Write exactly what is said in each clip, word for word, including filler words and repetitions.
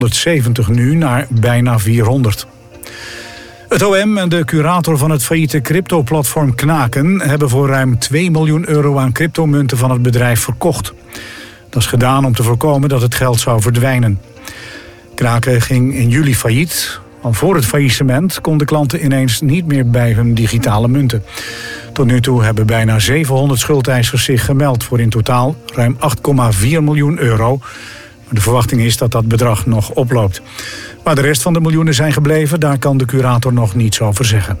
honderdzeventig nu naar bijna vierhonderd. Het O M en de curator van het failliete crypto-platform Knaken hebben voor ruim twee miljoen euro aan cryptomunten van het bedrijf verkocht. Dat is gedaan om te voorkomen dat het geld zou verdwijnen. Knaken ging in juli failliet. Al voor het faillissement konden klanten ineens niet meer bij hun digitale munten. Tot nu toe hebben bijna zevenhonderd schuldeisers zich gemeld voor in totaal ruim acht komma vier miljoen euro. De verwachting is dat dat bedrag nog oploopt. Waar de rest van de miljoenen zijn gebleven, daar kan de curator nog niets over zeggen.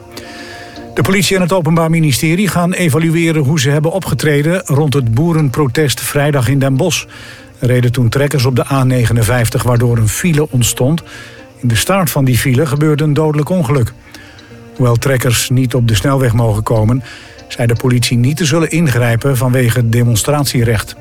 De politie en het Openbaar Ministerie gaan evalueren hoe ze hebben opgetreden rond het boerenprotest vrijdag in Den Bosch. Er reden toen trekkers op de A negenenvijftig waardoor een file ontstond. In de staart van die file gebeurde een dodelijk ongeluk. Hoewel trekkers niet op de snelweg mogen komen, zei de politie niet te zullen ingrijpen vanwege het demonstratierecht.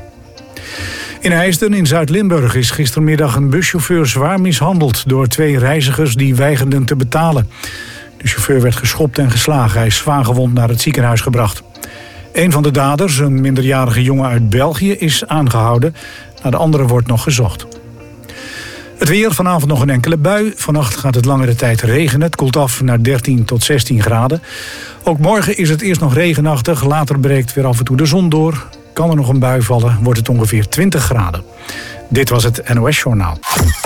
In IJsden in Zuid-Limburg is gistermiddag een buschauffeur zwaar mishandeld door twee reizigers die weigerden te betalen. De chauffeur werd geschopt en geslagen. Hij is zwaargewond naar het ziekenhuis gebracht. Een van de daders, een minderjarige jongen uit België, is aangehouden. Naar de andere wordt nog gezocht. Het weer, vanavond nog een enkele bui. Vannacht gaat het langere tijd regenen. Het koelt af naar dertien tot zestien graden. Ook morgen is het eerst nog regenachtig. Later breekt weer af en toe de zon door. Kan er nog een bui vallen, wordt het ongeveer twintig graden. Dit was het N O S-journaal.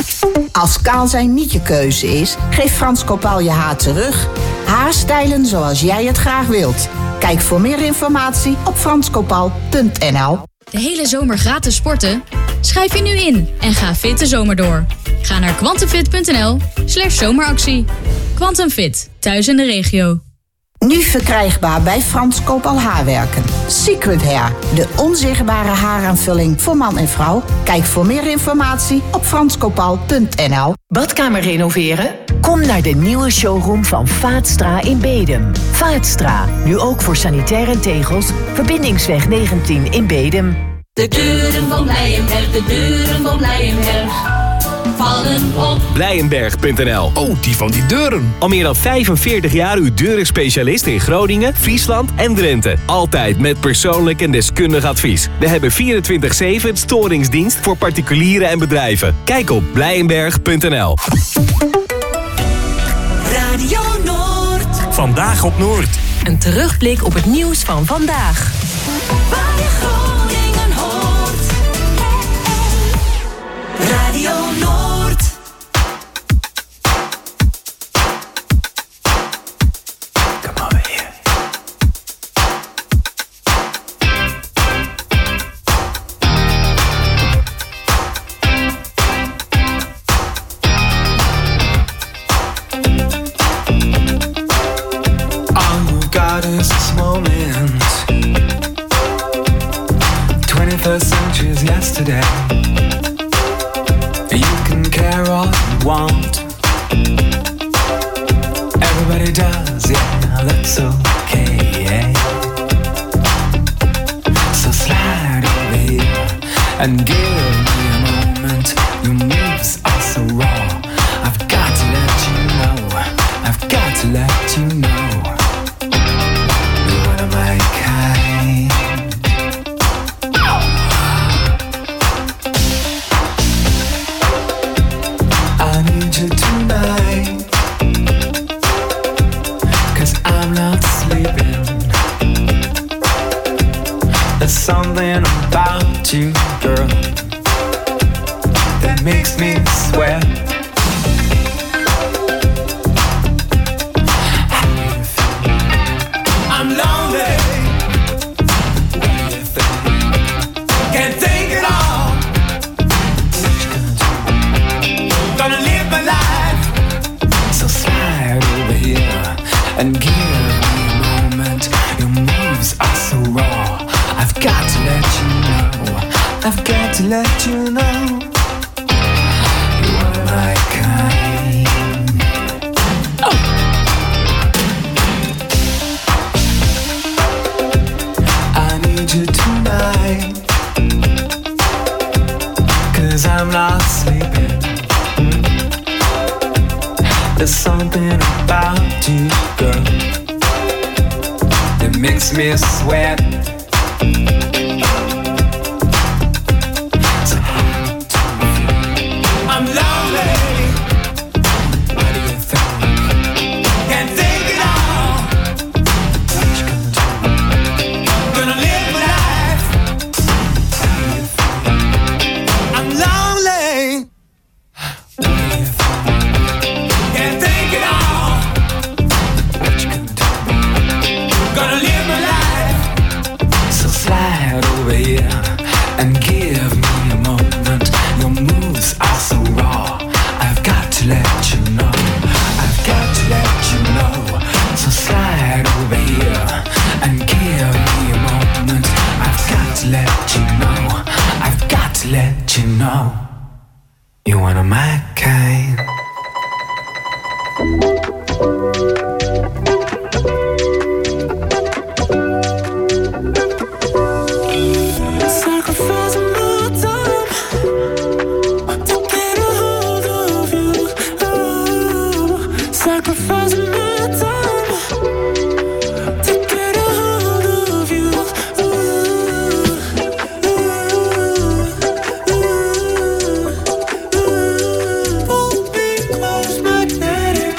Als kaal zijn niet je keuze is, geef Frans Kopaal je haar terug. Haarstijlen zoals jij het graag wilt. Kijk voor meer informatie op frans kopaal punt n l. De hele zomer gratis sporten? Schrijf je nu in en ga fit de zomer door. Ga naar quantumfit punt n l slash zomeractie. Quantumfit, thuis in de regio. Nu verkrijgbaar bij Frans Kopaal Haarwerken. Secret Hair, de onzichtbare haaraanvulling voor man en vrouw. Kijk voor meer informatie op frans kopaal punt n l. Badkamer renoveren? Kom naar de nieuwe showroom van Vaatstra in Bedum. Vaatstra, nu ook voor sanitair en tegels. Verbindingsweg negentien in Bedum. De deuren van Blijenberg, de deuren van Blijenberg vallen op. Blijenberg punt n l. Oh, die van die deuren. Al meer dan vijfenveertig jaar uw deurenspecialist in Groningen, Friesland en Drenthe. Altijd met persoonlijk en deskundig advies. We hebben vierentwintig zeven storingsdienst voor particulieren en bedrijven. Kijk op blijenberg punt n l. Radio Noord. Vandaag op Noord. Een terugblik op het nieuws van vandaag. Waar je Groningen hoort. Radio Noord. Come over here. All God is this moment. twenty-first century is yesterday. You can care all you want. Everybody does, yeah, that's okay, yeah. So slide over here and give me a moment. Your moves are so raw. I've got to let you know. I've got to let you know. You're one of my kind. I need you tonight, 'cause I'm not sleeping. There's something about you, girl, that makes me sweat. I'm lonely. What do you think? Can't think at all. Gonna live my life. So slide over here and give me a moment. Your moves are so raw. I've got to let you know. I've got to let you know. You're one of my kind. Oh. I need you tonight, 'cause I'm not sleeping. There's something about you, girl, that makes me sweat. So hard to feel. I'm lonely. kind. Sacrificing my time to get a hold of you. Oh, sacrificing my time to get a hold of you. Ooh, ooh, ooh, ooh. Pull me close, magnetic.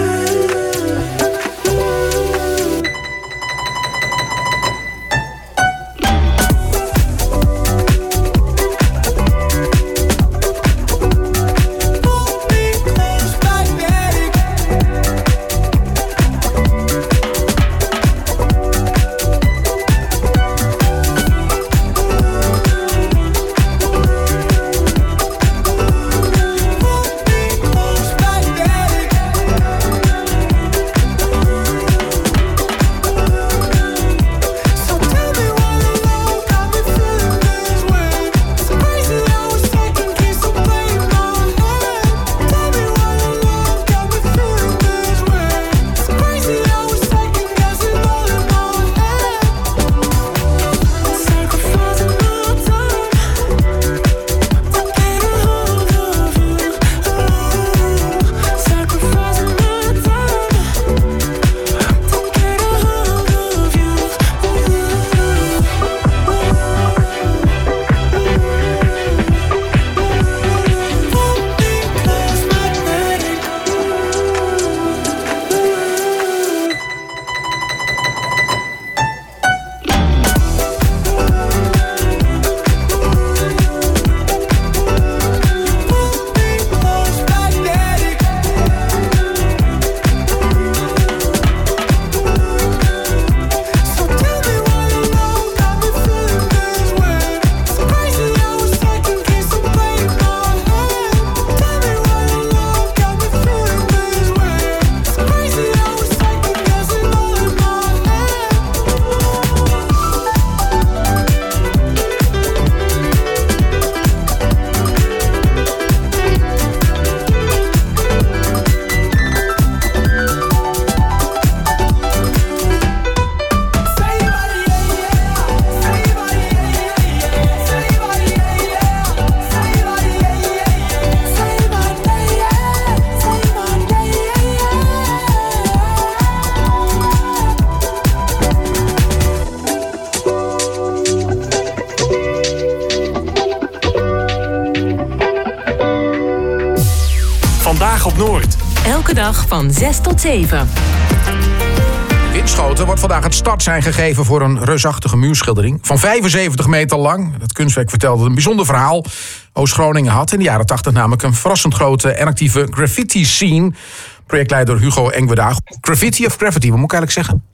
Vandaag op Noord. Elke dag van zes tot zeven. Winschoten wordt vandaag het startsein gegeven voor een reusachtige muurschildering van vijfenzeventig meter lang. Het kunstwerk vertelde een bijzonder verhaal. Oost-Groningen had in de jaren tachtig namelijk een verrassend grote en actieve graffiti scene. Projectleider Hugo Engwedaag. Graffiti of graffiti, wat moet ik eigenlijk zeggen?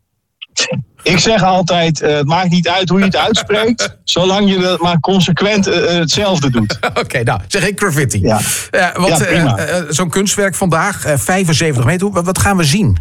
Ik zeg altijd, uh, het maakt niet uit hoe je het uitspreekt, zolang je het maar consequent uh, hetzelfde doet. Oké, okay, nou, zeg ik graffiti. Ja, uh, want, ja, prima. Uh, uh, zo'n kunstwerk vandaag, uh, vijfenzeventig meter, wat gaan we zien?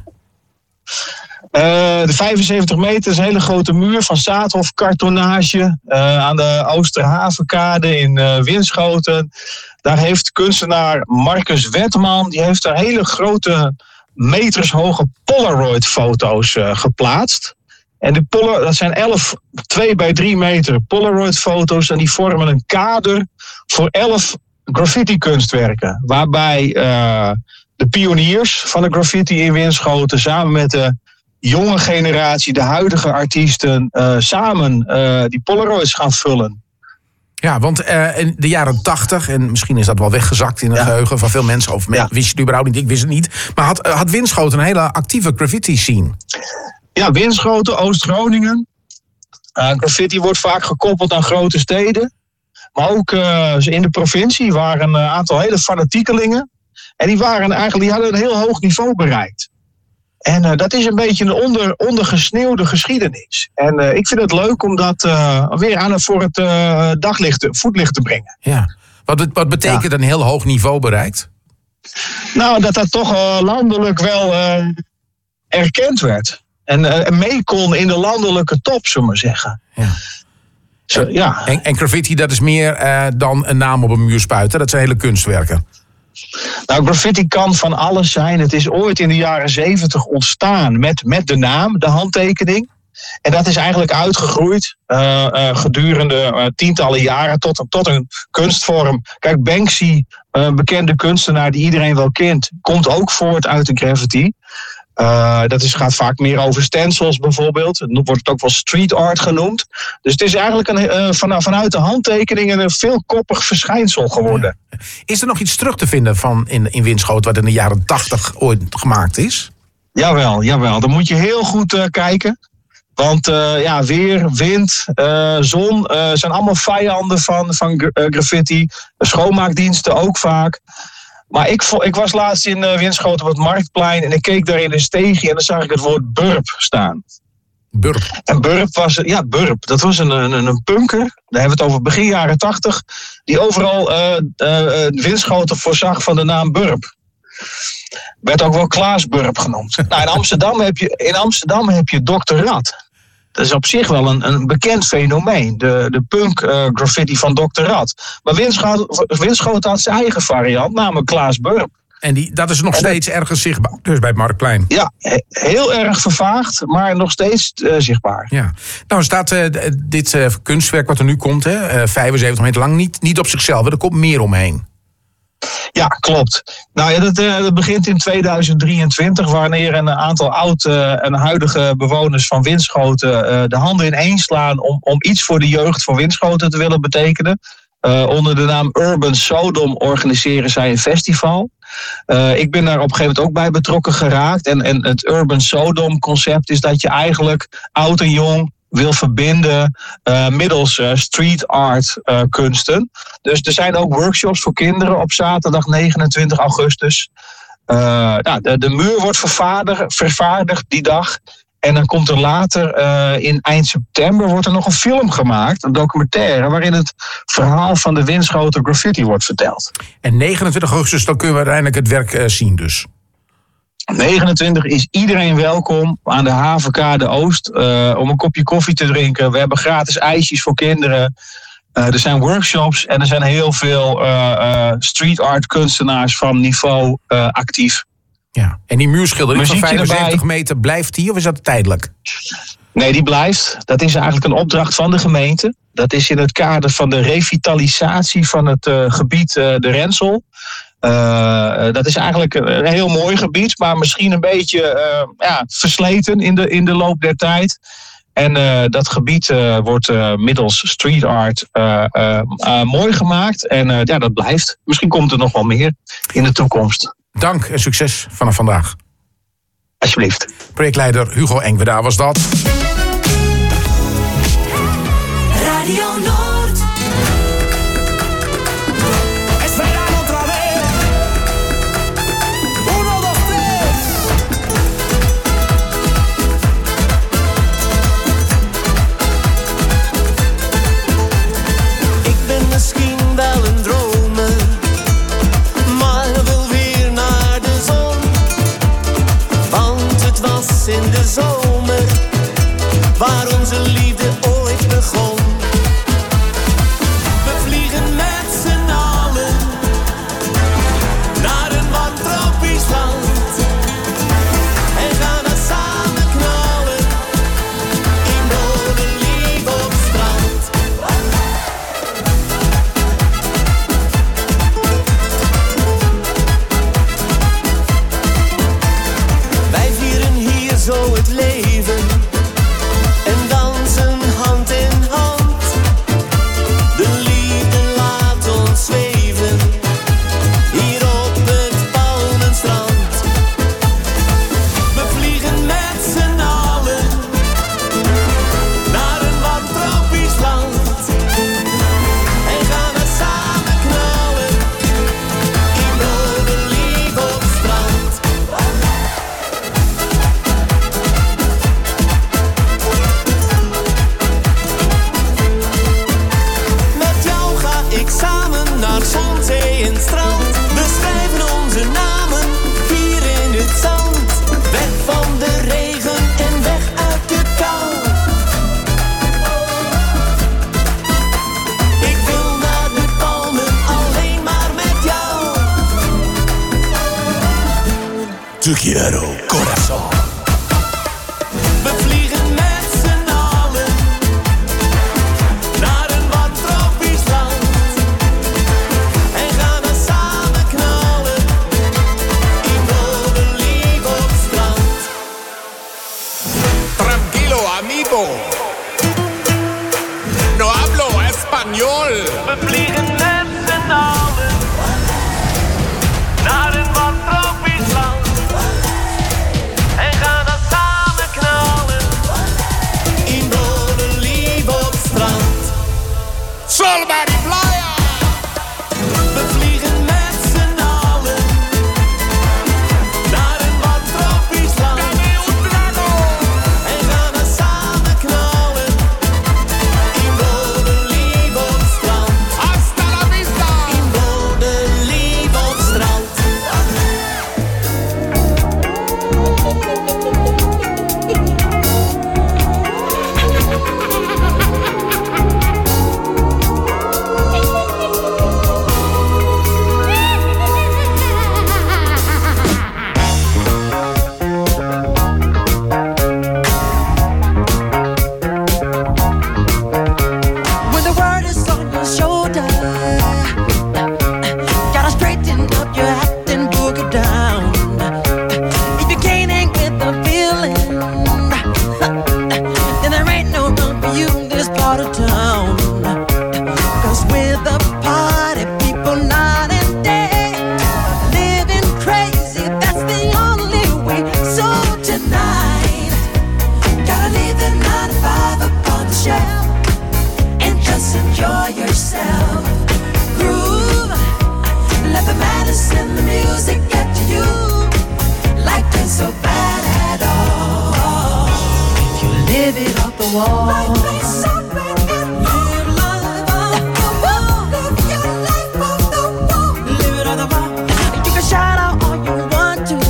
Uh, de vijfenzeventig meter is een hele grote muur van Zaadhof-kartonage uh, aan de Oosterhavenkade in uh, Winschoten. Daar heeft kunstenaar Marcus Wetman, die heeft daar hele grote metershoge Polaroid-foto's uh, geplaatst. En de Polar, dat zijn elf twee bij drie meter Polaroid-foto's en die vormen een kader voor elf graffiti-kunstwerken. Waarbij uh, de pioniers van de graffiti in Winschoten samen met de jonge generatie, de huidige artiesten, uh, samen uh, die Polaroids gaan vullen. Ja, want uh, in de jaren tachtig, en misschien is dat wel weggezakt in het ja. geheugen van veel mensen, of ja. wist je het überhaupt niet, ik wist het niet, maar had, had Winschoten een hele actieve graffiti scene? Ja, Winschoten, Oost-Groningen. Uh, graffiti wordt vaak gekoppeld aan grote steden, maar ook uh, in de provincie waren een aantal hele fanatiekelingen en die, waren eigenlijk, die hadden een heel hoog niveau bereikt. En uh, dat is een beetje een onder, ondergesneeuwde geschiedenis. En uh, ik vind het leuk om dat uh, weer aan voor het uh, daglicht, voetlicht te brengen. Ja. Wat, wat betekent ja. een heel hoog niveau bereikt? Nou, dat dat toch uh, landelijk wel uh, erkend werd. En uh, mee kon in de landelijke top, zullen we maar zeggen. Ja. Zo, ja. En, en graffiti, dat is meer uh, dan een naam op een muur spuiten. Dat zijn hele kunstwerken. Nou, graffiti kan van alles zijn. Het is ooit in de jaren zeventig ontstaan met, met de naam, de handtekening. En dat is eigenlijk uitgegroeid uh, uh, gedurende uh, tientallen jaren tot, tot een kunstvorm. Kijk, Banksy, een uh, bekende kunstenaar die iedereen wel kent, komt ook voort uit de graffiti. Uh, dat is, gaat vaak meer over stencils bijvoorbeeld. Het wordt het ook wel street art genoemd. Dus het is eigenlijk een, uh, van, vanuit de handtekeningen een veelkoppig verschijnsel geworden. Ja. Is er nog iets terug te vinden van in, in Winschoten wat in de jaren tachtig ooit gemaakt is? Jawel, jawel. Dan moet je heel goed uh, kijken. Want uh, ja, weer, wind, uh, zon uh, zijn allemaal vijanden van, van uh, graffiti. Schoonmaakdiensten ook vaak. Maar ik, ik was laatst in uh, Winschoten op het Marktplein en ik keek daar in een steegje en dan zag ik het woord burp staan. Burp? En burp was, ja, burp. Dat was een, een, een punker, daar hebben we het over begin jaren tachtig, die overal uh, uh, Winschoten voorzag van de naam Burp. Werd ook wel Klaas Burp genoemd. Nou, in Amsterdam heb je, in Amsterdam heb je dokter Rat. Dat is op zich wel een, een bekend fenomeen. De, de punk uh, graffiti van dokter Rat. Maar Winschoten, Winschoten had zijn eigen variant, namelijk Klaas Burp. En die, dat is nog en steeds dat, ergens zichtbaar, dus bij het Marktplein. Ja, he, heel erg vervaagd, maar nog steeds uh, zichtbaar. Ja. Nou staat uh, dit uh, kunstwerk wat er nu komt, hè, uh, vijfenzeventig meter lang, niet, niet op zichzelf. Er komt meer omheen. Ja, klopt. Nou ja, dat, uh, dat begint in tweeduizend drieëntwintig, wanneer een aantal oud uh, en huidige bewoners van Winschoten uh, de handen ineen slaan om, om iets voor de jeugd van Winschoten te willen betekenen. Uh, onder de naam Urban Sodom organiseren zij een festival. Uh, ik ben daar op een gegeven moment ook bij betrokken geraakt. En, en het Urban Sodom concept is dat je eigenlijk oud en jong wil verbinden uh, middels uh, street art uh, kunsten. Dus er zijn ook workshops voor kinderen op zaterdag negenentwintig augustus. Uh, nou, de, de muur wordt vervaardigd, vervaardigd die dag. En dan komt er later, uh, in eind september, wordt er nog een film gemaakt, een documentaire, waarin het verhaal van de Winschoten graffiti wordt verteld. En negenentwintig augustus, dan kunnen we uiteindelijk het werk uh, zien dus. negenentwintig is iedereen welkom aan de Havenkade Oost uh, om een kopje koffie te drinken. We hebben gratis ijsjes voor kinderen. Uh, er zijn workshops en er zijn heel veel uh, uh, street art kunstenaars van niveau uh, actief. Ja. En die muurschildering van vijfenzeventig erbij. meter, blijft die of is dat tijdelijk? Nee, die blijft. Dat is eigenlijk een opdracht van de gemeente. Dat is in het kader van de revitalisatie van het uh, gebied uh, de Rensel. Uh, dat is eigenlijk een heel mooi gebied, maar misschien een beetje uh, ja, versleten in de, in de loop der tijd. En uh, dat gebied uh, wordt uh, middels street art uh, uh, uh, mooi gemaakt. En uh, ja, dat blijft. Misschien komt er nog wel meer in de toekomst. Dank en succes vanaf vandaag. Alsjeblieft. Projectleider Hugo Engweda was dat. Radio Noord. Es verano otra vez. Uno, dos, tres. Ik ben misschien wel een dromer, maar wil weer naar de zon. Want het was in de zomer waar onze liefde ooit begon. We vliegen met z'n allen naar een warm tropisch land en gaan er samen knallen in Bodelief op strand. Wij vieren hier zo het leven en dansen Te quiero, corazón. We vliegen met z'n allen naar een wat tropisch land en gaan dan samen knallen in dode liefde op het strand. Tranquilo, amigo. No hablo español. We vliegen met z'n allen naar een wat tropisch land en gaan dan samen knallen in dode liefde op het strand. Sol Mari Playa. We vliegen met z'n allen naar een wat tropisch land en gaan dan samen knallen in dode liefde op het strand. Hasta la vista. In dode liefde op het strand. When the world is on your shoulder, gotta straighten up your act and boogie down. If you can't hang with the feeling, then there ain't no room for you in this part of town. Cause we're the party people night and day, living crazy, that's the only way. So tonight, gotta leave the nine to five up on the shelf and just enjoy yourself. Groove, let the madness in the music get to you. Like it's so bad at all. If you live it off the wall. Live life off the wall. Live your life off the wall. Live it off the wall. You can shout out all you want to,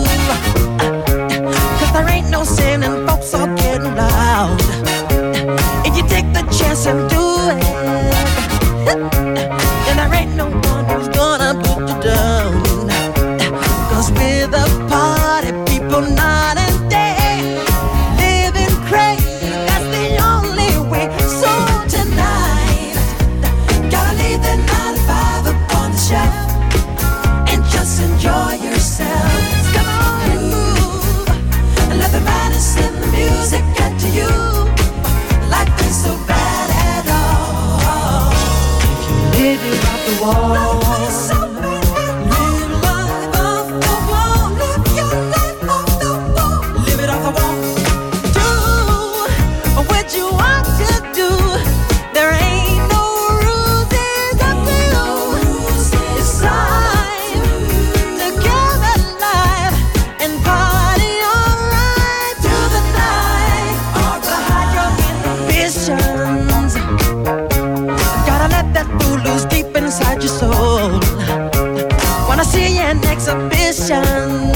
cause there ain't no sin and folks are getting loud. If you take the chance and do it, then there ain't no one who's gonna put you down. Cause we're the party people night and day, living crazy, that's the only way. So tonight, gotta leave the nine to five up on the shelf and just enjoy yourself. Come on and move, and let the madness in the music get to you. Life ain't so bad at all. If you live it off the wall. Life ain't so bad at all. Live life off the wall. Live your life off the wall. Live it off the wall. Do what you want to do. There ain't no rules, it's up to you. It's time to get alive and party alright through the night. Hide your inhibitions. Gotta let that fool loose deep inside your soul. Wanna see an exhibition?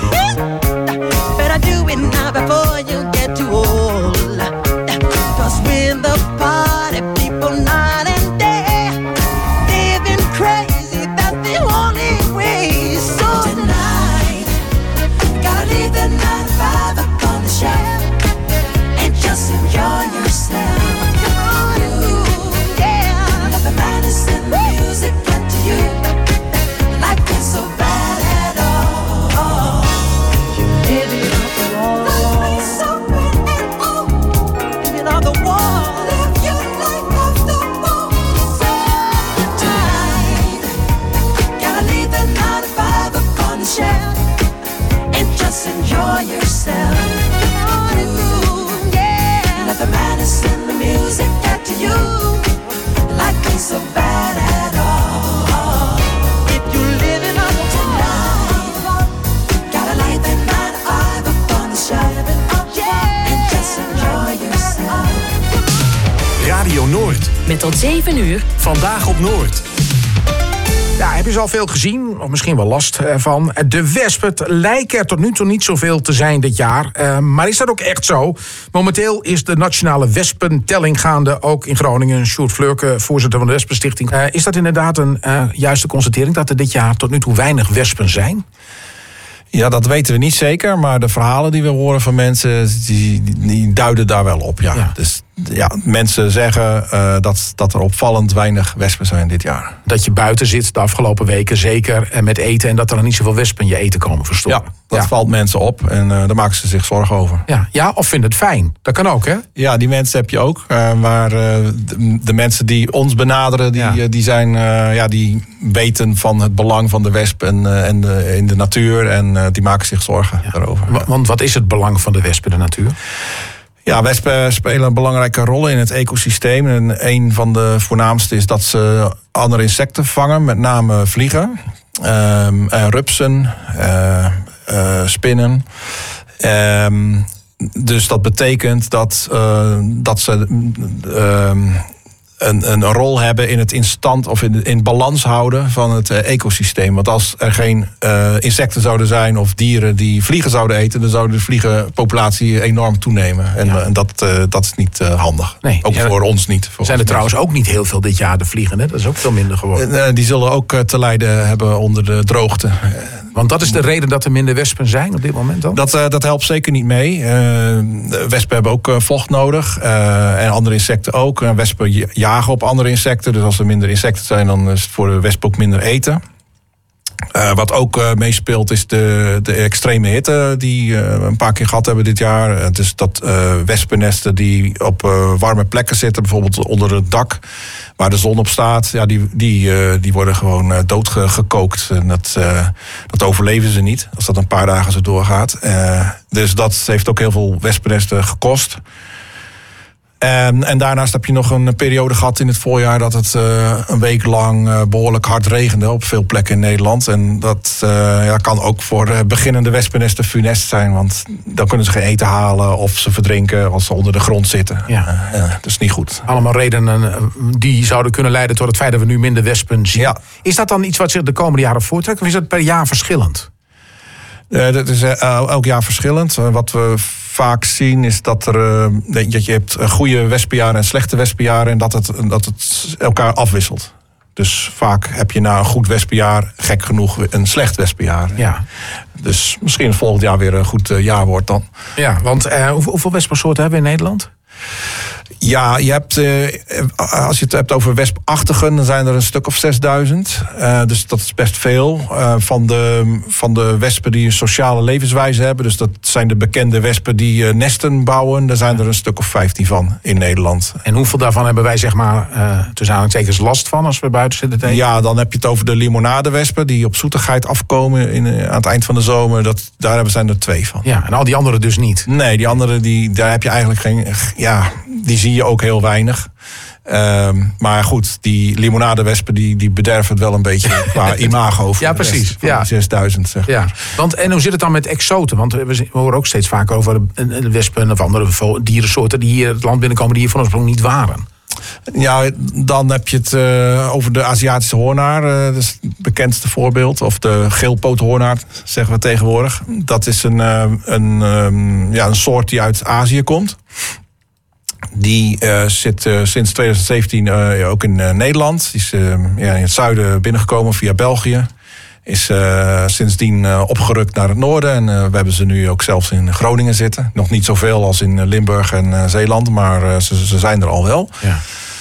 Better do it now before you get too old. Cause we're the party people night and day, living crazy, that's the only way. So tonight, gotta leave the nine to five up on the shelf and just enjoy yourself. Come on, you, yeah. Let the madness in the music get to you. Life ain't so bad at all. Live it off the wall. Life ain't so bad at all. Live it off the wall. Live your life off the wall. So tonight, gotta leave the nine to five up on the shelf and just enjoy yourself. Come on and move, yeah. Let the madness in the music get to you. Life ain't so bad at all. If you live it up tonight, gotta leave the nine to five up on the shelf and just enjoy yourself. Radio Noord. Met tot zeven uur. Vandaag op Noord. Ja, heb je ze al veel gezien? Of misschien wel last ervan. De wespen, het lijken er tot nu toe niet zoveel te zijn dit jaar. Uh, maar is dat ook echt zo? Momenteel is de nationale wespentelling gaande, ook in Groningen. Sjoerd Fleurke, voorzitter van de Wespenstichting. Uh, is dat inderdaad een uh, juiste constatering dat er dit jaar tot nu toe weinig wespen zijn? Ja, dat weten we niet zeker, maar de verhalen die we horen van mensen, die, die duiden daar wel op. Ja. Ja. Dus ja, mensen zeggen uh, dat, dat er opvallend weinig wespen zijn dit jaar. Dat je buiten zit de afgelopen weken, zeker met eten, en dat er dan niet zoveel wespen in je eten komen verstoren. Ja, dat ja. valt mensen op en uh, daar maken ze zich zorgen over. Ja, ja, of vinden het fijn. Dat kan ook, hè? Ja, die mensen heb je ook. Uh, maar uh, de, de mensen die ons benaderen, die, ja. uh, die, zijn, uh, ja, die weten van het belang van de wesp en, uh, en de, in de natuur. En uh, die maken zich zorgen ja. daarover. W- want wat is het belang van de wesp in de natuur? Ja, wespen spelen een belangrijke rol in het ecosysteem. En een van de voornaamste is dat ze andere insecten vangen, met name vliegen, um, en rupsen, uh, uh, spinnen. Um, dus dat betekent dat, uh, dat ze uh, een, een rol hebben in het in stand of in, in balans houden van het uh, ecosysteem. Want als er geen uh, insecten zouden zijn of dieren die vliegen zouden eten, dan zou de vliegenpopulatie enorm toenemen. En, ja. uh, en dat, uh, dat is niet uh, handig. Nee, ook ja, voor ons niet. Voor zijn er trouwens ook niet heel veel dit jaar de vliegen, hè? Dat is ook veel minder geworden. Uh, die zullen ook uh, te lijden hebben onder de droogte. Want dat is de reden dat er minder wespen zijn op dit moment dan? Dat, uh, dat helpt zeker niet mee. Uh, wespen hebben ook uh, vocht nodig. Uh, en andere insecten ook. Uh, wespen jagen op andere insecten. Dus als er minder insecten zijn, dan is het voor de wespen ook minder eten. Uh, wat ook uh, meespeelt is de, de extreme hitte die uh, we een paar keer gehad hebben dit jaar. Uh, dus dat uh, wespennesten die op uh, warme plekken zitten, bijvoorbeeld onder het dak, waar de zon op staat, ja, die, die, uh, die worden gewoon uh, doodgekookt. En dat, uh, dat overleven ze niet, als dat een paar dagen zo doorgaat. Uh, dus dat heeft ook heel veel wespennesten gekost. En, en daarnaast heb je nog een periode gehad in het voorjaar dat het uh, een week lang uh, behoorlijk hard regende op veel plekken in Nederland. En dat uh, ja, kan ook voor uh, beginnende wespennesten funest zijn, want dan kunnen ze geen eten halen of ze verdrinken als ze onder de grond zitten. Ja. Uh, uh, dat is niet goed. Allemaal redenen die zouden kunnen leiden tot het feit dat we nu minder wespen zien. Ja. Is dat dan iets wat zich de komende jaren voortrekt of is dat per jaar verschillend? Uh, dat is uh, elk jaar verschillend. Uh, wat we vaak zien is dat, er, uh, dat je hebt goede wespenjaren en slechte wespenjaren en dat het, dat het elkaar afwisselt. Dus vaak heb je na een goed wespenjaar, gek genoeg, een slecht wespenjaar. Ja. Dus misschien het volgend jaar weer een goed uh, jaar wordt dan. Ja, want uh, hoeveel, hoeveel wespensoorten hebben we in Nederland? Ja, je hebt, uh, als je het hebt over wespachtigen, dan zijn er een stuk of zesduizend. Uh, dus dat is best veel. Uh, van, de, van de wespen die een sociale levenswijze hebben, dus dat zijn de bekende wespen die uh, nesten bouwen, daar zijn er een stuk of vijftien van in Nederland. En hoeveel daarvan hebben wij, zeg maar, uh, tussen aanhalingstekens last van als we buiten zitten tegen? Ja, dan heb je het over de limonadewespen die op zoetigheid afkomen in, uh, aan het eind van de zomer. Dat, daar zijn er twee van. Ja, en al die anderen dus niet? Nee, die anderen, die, daar heb je eigenlijk geen, ja, die zie je ook heel weinig. Um, maar goed, die limonadewespen die, die bederven het wel een beetje qua imago. Ja, precies. Ja. zesduizend, zeg maar. Ja. Want, en hoe zit het dan met exoten? Want we horen ook steeds vaker over de wespen of andere dierensoorten die hier het land binnenkomen die hier van oorsprong niet waren. Ja, dan heb je het uh, over de Aziatische hoornaar. Uh, dat is het bekendste voorbeeld. Of de geelpoothoornaar, zeggen we tegenwoordig. Dat is een, uh, een, um, ja, een soort die uit Azië komt. Die uh, zit uh, sinds twintig zeventien uh, ook in uh, Nederland. Die is uh, ja, in het zuiden binnengekomen via België. Is uh, sindsdien uh, opgerukt naar het noorden. En uh, we hebben ze nu ook zelfs in Groningen zitten. Nog niet zoveel als in Limburg en uh, Zeeland. Maar uh, ze, ze zijn er al wel. Ja.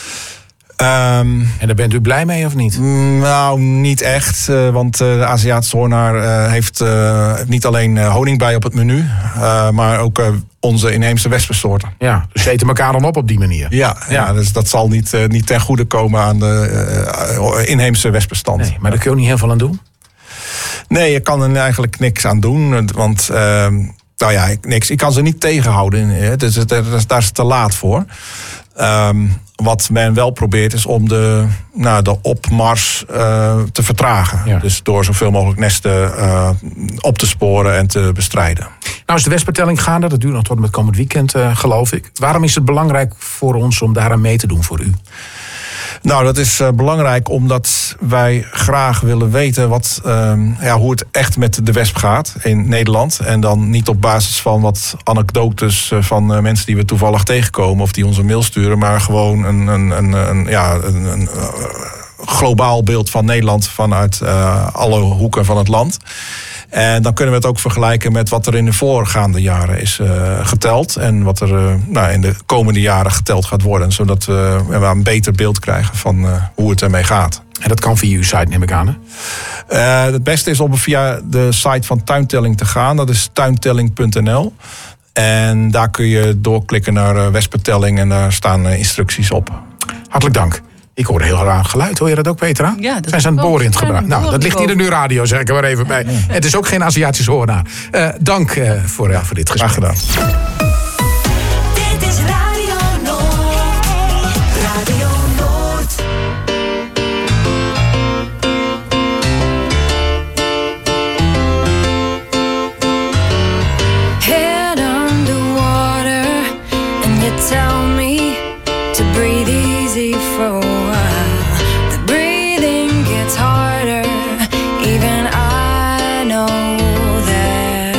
Um, en daar bent u blij mee of niet? Nou, niet echt. Uh, want uh, de Aziatische hoornaar uh, heeft uh, niet alleen uh, honing bij op het menu. Uh, maar ook uh, onze inheemse wespensoorten. Ja, dus ze eten elkaar dan op op die manier. Ja, ja. ja dus dat zal niet, uh, niet ten goede komen aan de uh, inheemse wespenstand. Nee, maar daar kun je niet heel veel aan doen? Nee, je kan er eigenlijk niks aan doen. Want, uh, nou ja, niks. Ik kan ze niet tegenhouden. Dus daar is het te laat voor. Um, wat men wel probeert is om de, nou, de opmars uh, te vertragen. Ja. Dus door zoveel mogelijk nesten uh, op te sporen en te bestrijden. Nou is de wespentelling gaande, dat duurt nog tot met komend weekend, uh, geloof ik. Waarom is het belangrijk voor ons om daaraan mee te doen voor u? Nou, dat is uh, belangrijk omdat wij graag willen weten wat, uh, ja, hoe het echt met de wesp gaat in Nederland. En dan niet op basis van wat anekdotes uh, van uh, mensen die we toevallig tegenkomen of die ons een mail sturen, maar gewoon een, een, een, een, ja, een, een uh, globaal beeld van Nederland vanuit uh, alle hoeken van het land. En dan kunnen we het ook vergelijken met wat er in de voorgaande jaren is uh, geteld. En wat er uh, nou, in de komende jaren geteld gaat worden. Zodat we uh, een beter beeld krijgen van uh, hoe het ermee gaat. En dat kan via uw site, neem ik aan, hè? Uh, het beste is om via de site van Tuintelling te gaan. Dat is tuintelling punt n l. En daar kun je doorklikken naar uh, wespentelling en daar staan uh, instructies op. Hartelijk dank. Ik hoor een heel raar geluid. Hoor je dat ook, Petra? Ja, dat zijn ze aan het boren in het gebruik. Nou, dat ligt hier in de radio, zeg ik er maar even bij. Nee. Het is ook geen Aziatische hoornaar. Uh, dank uh, voor, uh, voor dit gesprek. Graag gedaan. Dit is Radio Noord. Radio Noord. Head underwater and you tell me to breathe easy for a while. The breathing gets harder, even I know that.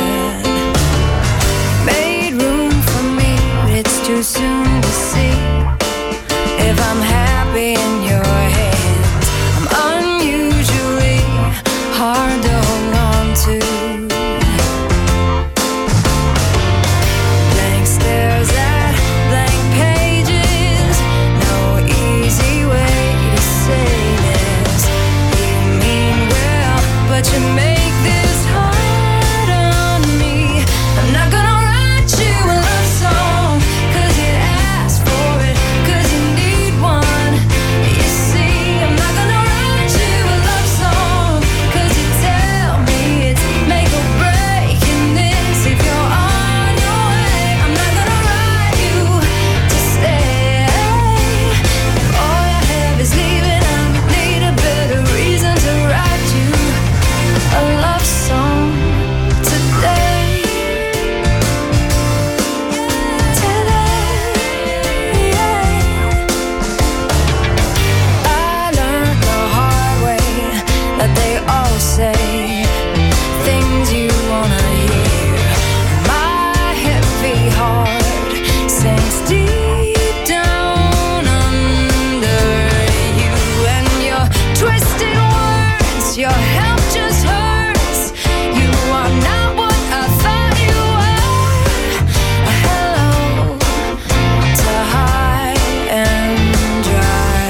Made room for me, but it's too soon to see if I'm happy in your hands. I'm unusually hard to hold on to. Blank stares at blank pages, no easy way to say this. You mean well, but you make this hard on me. I'm not gonna write you a love song, cause you asked for it, cause you need one. You see, I'm not gonna write you a love song, cause you tell me it's make or break in this. If you're on your way, I'm not gonna write you to stay. If all you have is leaving, I need a better reason to write you a love song today. I learned the hard way that they all say things you wanna hear. My heavy heart sinks deep down under you, and your twisted words, your help just hurts. You are not what I thought you were. A hello to high and dry.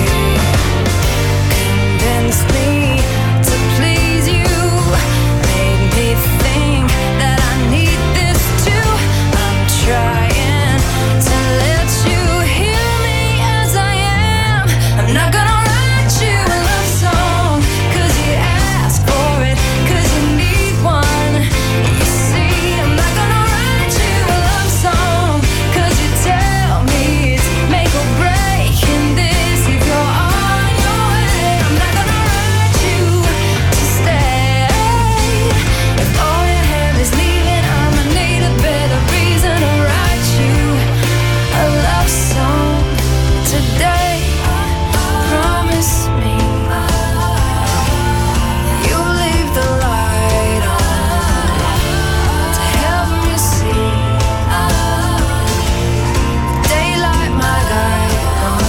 Convinced me to please you, made me think that I need this too. I'm trying to let you hear me as I am. I'm not gonna write you a love song, cause you asked for it, cause you need one. You see, I'm not gonna write you a love song, cause you tell me it's make or break in this. If you're on your way, I'm not gonna write you to stay. If all you have is leaving, I'ma need a better reason to write you a love song today. Promise me you'll leave the light on to help me see daylight, my guide.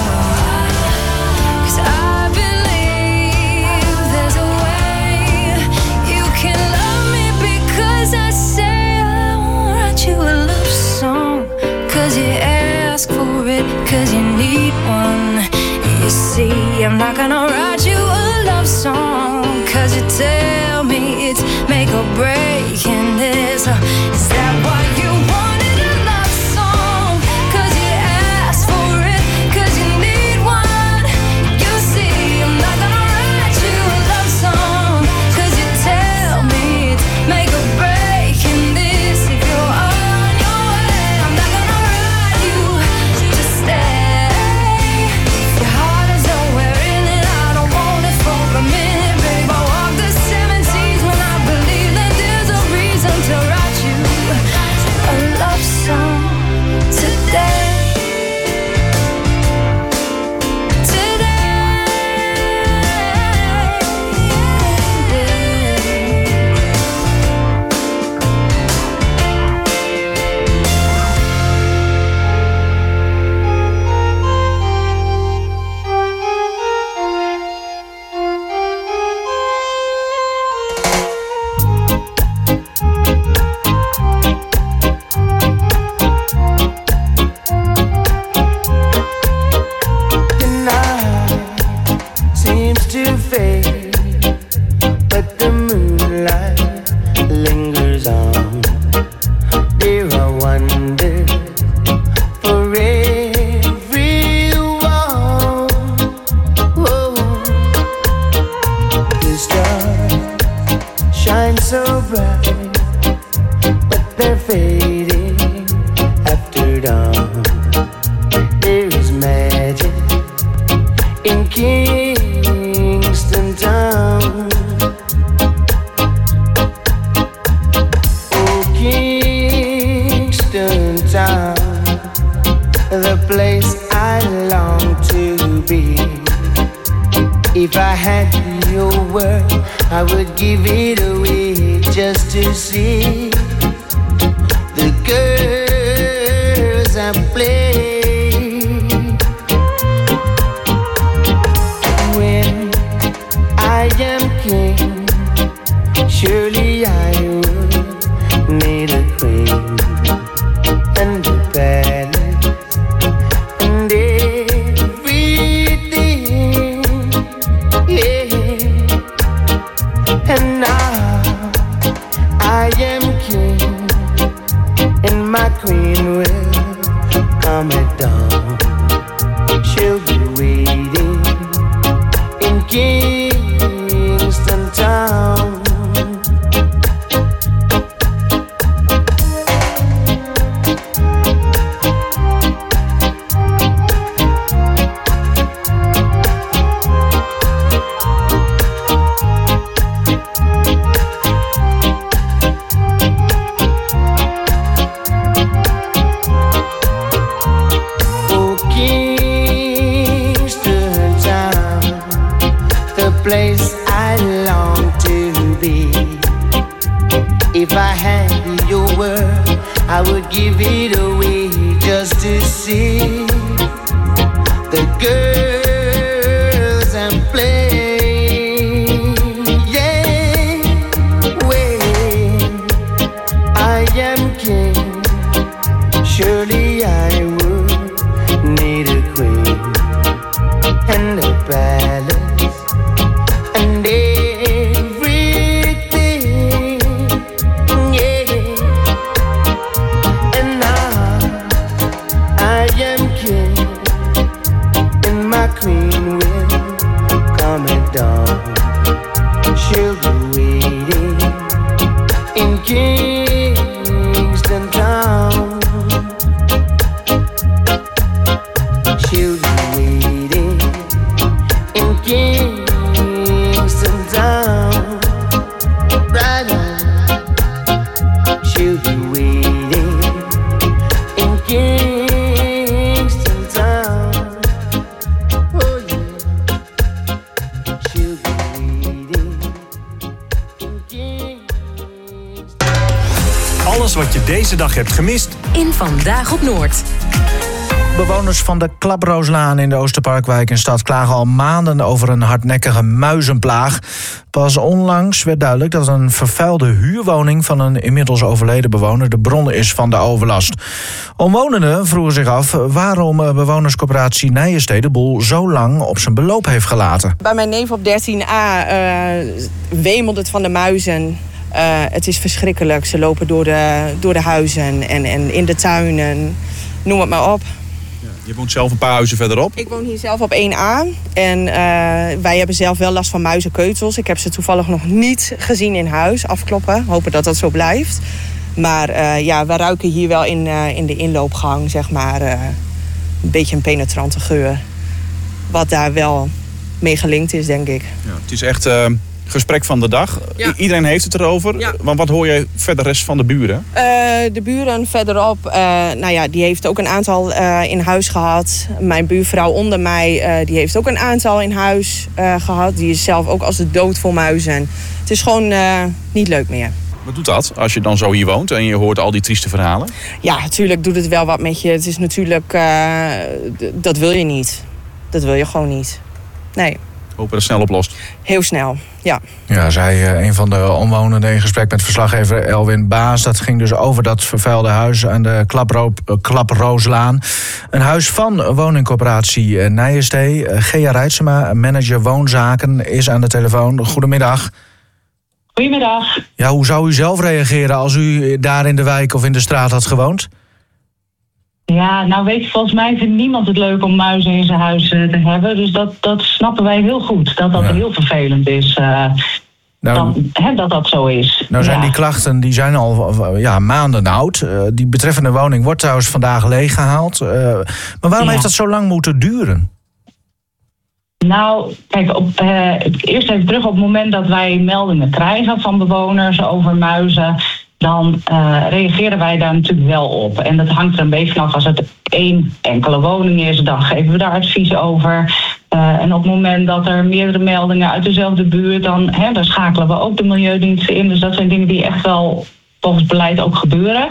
Cause I believe there's a way you can love me, because I say I won't write you a love song, cause you ask for it, cause you need one. You see, I'm not gonna write you a love song, cause you tell me it's make or break in this. Uh, Is that why you wanted a love song? Cause you asked for it, cause you need one. You see, I'm not gonna write you a love song, cause you tell me it's make or break in this. If you're on your way, I'm not gonna write you to stay. Your heart is nowhere in it, I don't want it for a minute, babe. I walk the seven seas when I believe that there's a reason to shine so bright, but they're fading after dawn. There is magic in Kingston Town. Oh, Kingston Town, the place I long to be. If I had your word, I would give it away just to see the girls I play. When I am king, surely I would need a queen and a palace and everything, yeah. And now I am king, and my queen will come at dawn. She'll be waiting in Kingston Town. Place I long to be. If I had your word, I would give it away just to see the girls and play. Yeah, when I am king, surely I would need a queen and a palace and everything, yeah. And now I am king, and my queen will come at dawn. She'll be waiting in Kingston Town. She'll be waiting in Kingston Town, right on. She'll be waiting in Kingston Town. Oh yeah. She'll be waiting in Kingston. Alles wat je deze dag hebt gemist in Vandaag op Noord. Bewoners van de Klaprooslaan in de Oosterparkwijk in Stad klagen al maanden over een hardnekkige muizenplaag. Pas onlangs werd duidelijk dat een vervuilde huurwoning van een inmiddels overleden bewoner de bron is van de overlast. Omwonenden vroegen zich af waarom bewonerscoöperatie Nijenstee de boel zo lang op zijn beloop heeft gelaten. Bij mijn neef op dertien A uh, wemelt het van de muizen. Uh, het is verschrikkelijk. Ze lopen door de, door de huizen en, en in de tuinen. Noem het maar op. Je woont zelf een paar huizen verderop? Ik woon hier zelf op één A. En uh, wij hebben zelf wel last van muizenkeutels. Ik heb ze toevallig nog niet gezien in huis. Afkloppen. Hopen dat dat zo blijft. Maar uh, ja, we ruiken hier wel in, uh, in de inloopgang, zeg maar, uh, een beetje een penetrante geur. Wat daar wel mee gelinkt is, denk ik. Ja, het is echt uh, gesprek van de dag. Ja. I- iedereen heeft het erover. Ja. Want wat hoor je verder rest van de buren? Uh, de buren verderop, uh, nou ja, die heeft ook een aantal uh, in huis gehad. Mijn buurvrouw onder mij, uh, die heeft ook een aantal in huis uh, gehad. Die is zelf ook als de dood voor muizen. Het is gewoon uh, niet leuk meer. Wat doet dat als je dan zo hier woont en je hoort al die trieste verhalen? Ja, natuurlijk doet het wel wat met je. Het is natuurlijk, uh, d- dat wil je niet. Dat wil je gewoon niet. Nee. Hopen dat het snel oplost. Heel snel, ja. Ja, zei uh, een van de omwonenden in gesprek met verslaggever Elwin Baas. Dat ging dus over dat vervuilde huis aan de Klapro- uh, Klaprooslaan. Een huis van woningcorporatie uh, Nijenstee. Uh, Gea Reitsema, manager woonzaken, is aan de telefoon. Goedemiddag. Goedemiddag. Ja, hoe zou u zelf reageren als u daar in de wijk of in de straat had gewoond? Ja, nou weet je, volgens mij vindt niemand het leuk om muizen in zijn huis uh, te hebben. Dus dat, dat snappen wij heel goed, dat dat ja. heel vervelend is. Uh, Nou, dan, hè, dat dat zo is. Nou zijn Ja. die klachten die zijn al ja, maanden oud. Uh, die betreffende woning wordt trouwens vandaag leeggehaald. Uh, maar waarom Ja. heeft dat zo lang moeten duren? Nou, kijk, op, uh, eerst even terug op het moment dat wij meldingen krijgen van bewoners over muizen, dan uh, reageren wij daar natuurlijk wel op. En dat hangt er een beetje vanaf. Als het één enkele woning is, dan geven we daar advies over. Uh, en op het moment dat er meerdere meldingen uit dezelfde buurt, dan, hè, dan schakelen we ook de milieudiensten in. Dus dat zijn dingen die echt wel volgens beleid ook gebeuren.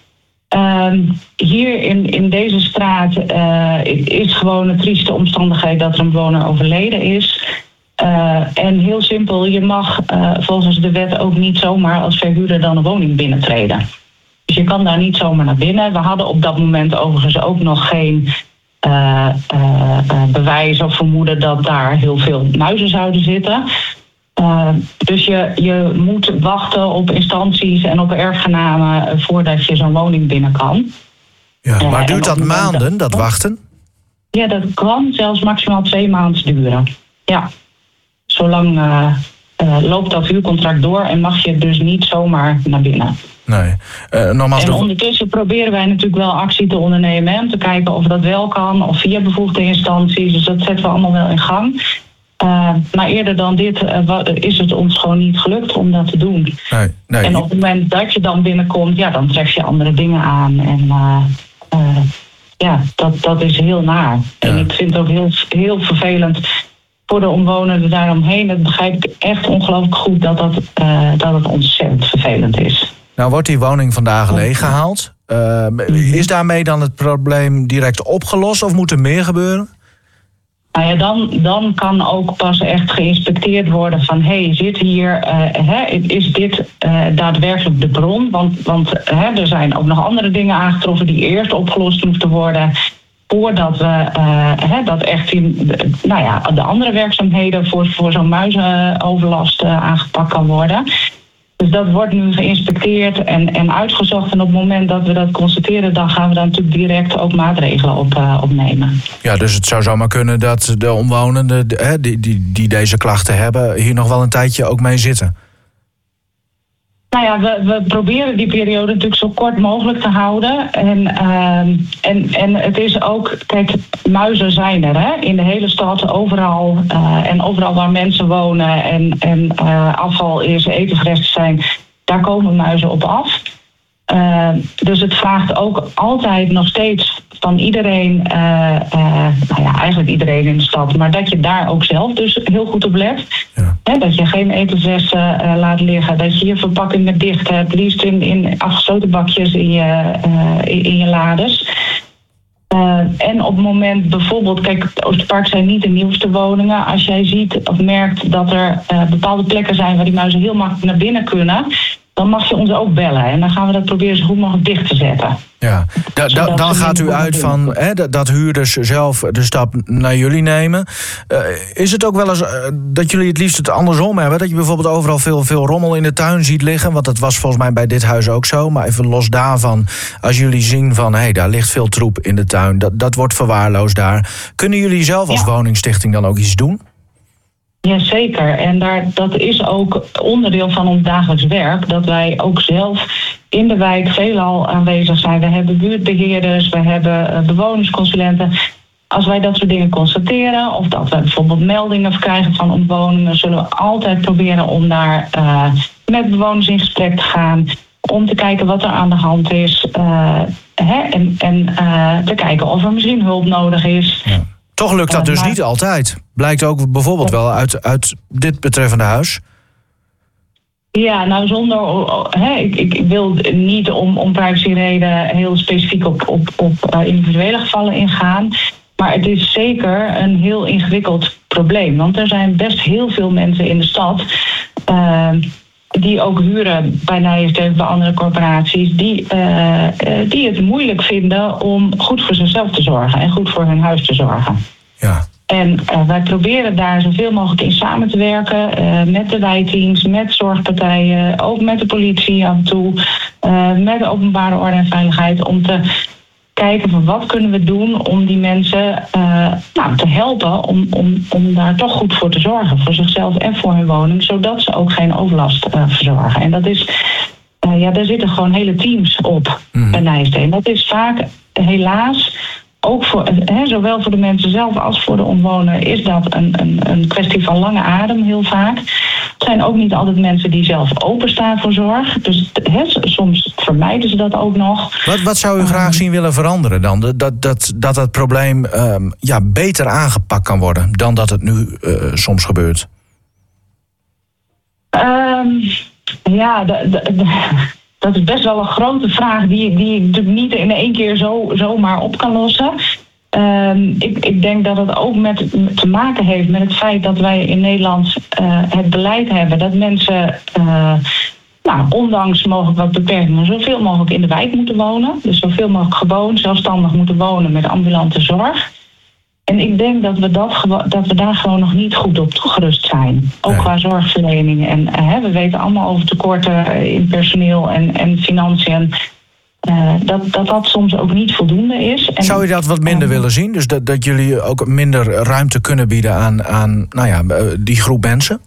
Uh, hier in, in deze straat uh, is gewoon een trieste omstandigheid dat er een bewoner overleden is. Uh, en heel simpel, je mag uh, volgens de wet ook niet zomaar als verhuurder dan een woning binnentreden. Dus je kan daar niet zomaar naar binnen. We hadden op dat moment overigens ook nog geen uh, uh, uh, bewijs of vermoeden dat daar heel veel muizen zouden zitten. Uh, dus je, je moet wachten op instanties en op erfgenamen voordat je zo'n woning binnen kan. Ja, maar Uh, duurt en dat op het moment maanden, dat wachten? Ja, dat kan zelfs maximaal twee maanden duren. Ja, zolang uh, uh, loopt dat huurcontract door en mag je dus niet zomaar naar binnen. Nee. Uh, nogmaals, En de- ondertussen proberen wij natuurlijk wel actie te ondernemen, hè, om te kijken of dat wel kan, of via bevoegde instanties. Dus dat zetten we allemaal wel in gang. Uh, maar eerder dan dit uh, wa- is het ons gewoon niet gelukt om dat te doen. Nee, nee. En op het moment dat je dan binnenkomt, ja, dan tref je andere dingen aan. En uh, uh, ja, dat, dat is heel naar. En ik vind het ook heel, heel vervelend voor de omwonenden daaromheen. Dat begrijp ik echt ongelooflijk goed dat, dat, uh, dat het ontzettend vervelend is. Nou wordt die woning vandaag leeggehaald. Uh, is daarmee dan het probleem direct opgelost of moet er meer gebeuren? Nou ja, dan, dan kan ook pas echt geïnspecteerd worden van, hé, hey, zit hier, uh, hè, is dit uh, daadwerkelijk de bron? Want, want hè, er zijn ook nog andere dingen aangetroffen die eerst opgelost moeten worden, voordat we uh, hè, dat echt in, nou ja, de andere werkzaamheden voor, voor zo'n muizenoverlast uh, aangepakt kan worden. Dus dat wordt nu geïnspecteerd en, en uitgezocht. En op het moment dat we dat constateren, dan gaan we daar natuurlijk direct ook maatregelen op uh, opnemen. Ja, dus het zou zomaar kunnen dat de omwonenden de, hè, die, die, die deze klachten hebben hier nog wel een tijdje ook mee zitten. Nou ja, we, we proberen die periode natuurlijk zo kort mogelijk te houden. En, uh, en, en het is ook, kijk, muizen zijn er, hè, in de hele stad, overal. Uh, en overal waar mensen wonen en, en uh, afval is, etensresten zijn, daar komen muizen op af. Uh, dus het vraagt ook altijd nog steeds van iedereen, uh, uh, nou ja, eigenlijk iedereen in de stad, maar dat je daar ook zelf dus heel goed op let. Ja. He, dat je geen etensresten uh, laat liggen, dat je je verpakkingen dicht hebt, liefst in, in afgesloten bakjes in je, uh, in, in je lades. Uh, en op het moment bijvoorbeeld, kijk, het Oosterpark zijn niet de nieuwste woningen. Als jij ziet of merkt dat er uh, bepaalde plekken zijn waar die muizen heel makkelijk naar binnen kunnen, dan mag je ons ook bellen. En dan gaan we dat proberen zo goed mogelijk dicht te zetten. Ja, da, da, dan gaat u uit van hè, dat, dat huurders zelf de stap naar jullie nemen. Uh, is het ook wel eens uh, dat jullie het liefst het andersom hebben? Dat je bijvoorbeeld overal veel, veel rommel in de tuin ziet liggen? Want dat was volgens mij bij dit huis ook zo. Maar even los daarvan, als jullie zien van, hé, hey, daar ligt veel troep in de tuin. Dat, dat wordt verwaarloosd daar. Kunnen jullie zelf als Ja. woningstichting dan ook iets doen? Jazeker, en daar, dat is ook onderdeel van ons dagelijks werk, dat wij ook zelf in de wijk veelal aanwezig zijn. We hebben buurtbeheerders, we hebben uh, bewonersconsulenten. Als wij dat soort dingen constateren, of dat we bijvoorbeeld meldingen krijgen van omwonenden, zullen we altijd proberen om daar uh, met bewoners in gesprek te gaan, om te kijken wat er aan de hand is, uh, hè, en, en uh, te kijken of er misschien hulp nodig is. Ja. Toch lukt dat Uh, dus maar- niet altijd. Blijkt ook bijvoorbeeld wel uit, uit dit betreffende huis. Ja, nou zonder, hè, ik, ik wil niet om, om privacyreden heel specifiek op, op, op uh, individuele gevallen ingaan. Maar het is zeker een heel ingewikkeld probleem. Want er zijn best heel veel mensen in de stad uh, die ook huren bij Nijers en bij andere corporaties, die, uh, uh, die het moeilijk vinden om goed voor zichzelf te zorgen en goed voor hun huis te zorgen. Ja. En uh, wij proberen daar zoveel mogelijk in samen te werken. Uh, met de wijkteams, met zorgpartijen, ook met de politie af en toe. Uh, met de openbare orde en veiligheid. Om te kijken van wat kunnen we doen om die mensen uh, nou, te helpen om, om, om daar toch goed voor te zorgen. Voor zichzelf en voor hun woning, zodat ze ook geen overlast uh, verzorgen. En dat is, uh, ja, daar zitten gewoon hele teams op mm. bij Nijesteen. Dat is vaak helaas, ook voor, he, zowel voor de mensen zelf als voor de omwoner, is dat een, een, een kwestie van lange adem heel vaak. Het zijn ook niet altijd mensen die zelf openstaan voor zorg. Dus he, soms vermijden ze dat ook nog. Wat, wat zou u graag zien willen veranderen dan? Dat dat, dat, dat probleem um, ja, beter aangepakt kan worden dan dat het nu uh, soms gebeurt? Um, ja, de, de, de, dat is best wel een grote vraag die, die ik natuurlijk niet in één keer zo, zomaar op kan lossen. Um, ik, ik denk dat het ook met, te maken heeft met het feit dat wij in Nederland uh, het beleid hebben dat mensen, uh, nou, ondanks mogelijk wat beperkingen, zoveel mogelijk in de wijk moeten wonen. Dus zoveel mogelijk gewoon zelfstandig moeten wonen met ambulante zorg. En ik denk dat we, dat, dat we daar gewoon nog niet goed op toegerust zijn. Ook nee. qua zorgverlening. En uh, we weten allemaal over tekorten in personeel en, en financiën. Uh, dat, dat dat soms ook niet voldoende is. En, zou je dat wat minder uh, willen zien? Dus dat, dat jullie ook minder ruimte kunnen bieden aan, aan nou ja, die groep mensen?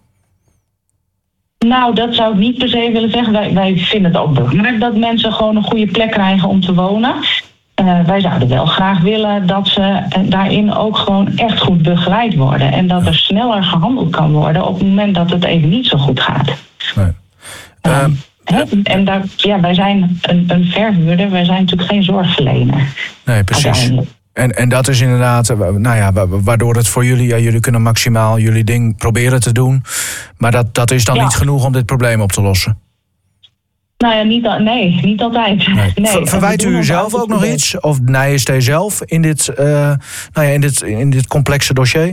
Nou, dat zou ik niet per se willen zeggen. Wij, wij vinden het ook belangrijk dat mensen gewoon een goede plek krijgen om te wonen. Uh, wij zouden wel graag willen dat ze daarin ook gewoon echt goed begeleid worden. En dat er sneller gehandeld kan worden op het moment dat het even niet zo goed gaat. Nee. Uh, um, He, en daar, ja, wij zijn een, een verhuurder, wij zijn natuurlijk geen zorgverlener. Nee, precies. En, en dat is inderdaad, nou ja, waardoor het voor jullie, ja, jullie kunnen maximaal jullie ding proberen te doen. Maar dat, dat is dan ja. niet genoeg om dit probleem op te lossen. Nou ja, niet, nee, niet altijd. Nee. Nee. Ver, verwijt u zelf ook nog iets? Of Nijesteen zelf in dit, uh, nou ja, in dit, in dit complexe dossier?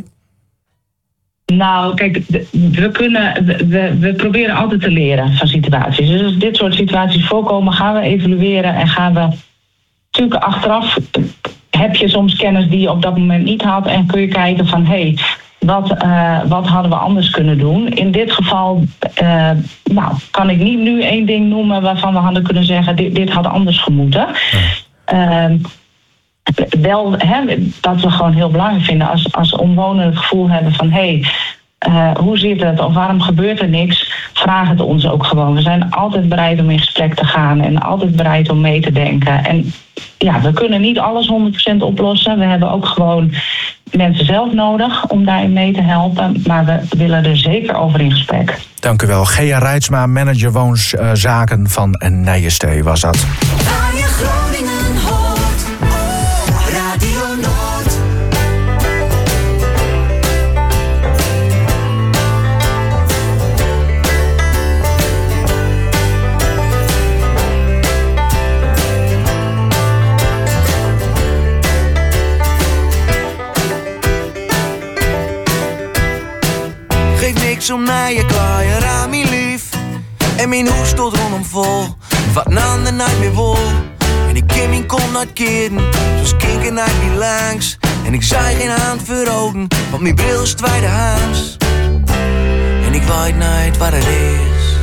Nou, kijk, we, kunnen, we, we proberen altijd te leren van situaties. Dus als dit soort situaties voorkomen, gaan we evalueren en gaan we... Natuurlijk achteraf heb je soms kennis die je op dat moment niet had en kun je kijken van, hé, hey, wat, uh, wat hadden we anders kunnen doen? In dit geval uh, nou, kan ik niet nu één ding noemen waarvan we hadden kunnen zeggen, dit, dit had anders gemoeten. Ja. Uh, Wel, hè, dat we gewoon heel belangrijk vinden als, als omwonenden het gevoel hebben van, hé, hey, uh, hoe zit het of waarom gebeurt er niks? Vraag het ons ook gewoon. We zijn altijd bereid om in gesprek te gaan en altijd bereid om mee te denken. En ja, we kunnen niet alles honderd procent oplossen. We hebben ook gewoon mensen zelf nodig om daarin mee te helpen. Maar we willen er zeker over in gesprek. Dank u wel. Gea Reitsma, manager woonzaken van Nijesteen was dat. Om naar je klaaien aan mijn lief. En mijn hoes tot rondom vol. Wat nam de nacht meer wol. En ik ken mijn kom naar het keren. Zoals kinken naar die langs. En ik zei geen hand voor ogen. Want mijn bril is tweedehands. En ik weet niet wat het is.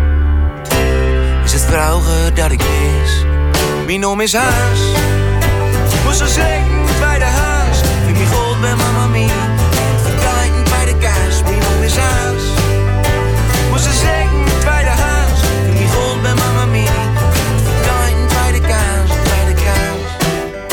Is het vrouwen dat ik mis. Mijn naam is Hans. Moest zo zeggen tweedehands. Vind mijn gold bij mama mie. Verdwijnt bij de kaas. Mijn naam is Hans. Moest ze zeggen, tweedehands. Toen die gold bij mama mie. Verdwijnt bij de kaas, bij de kaas.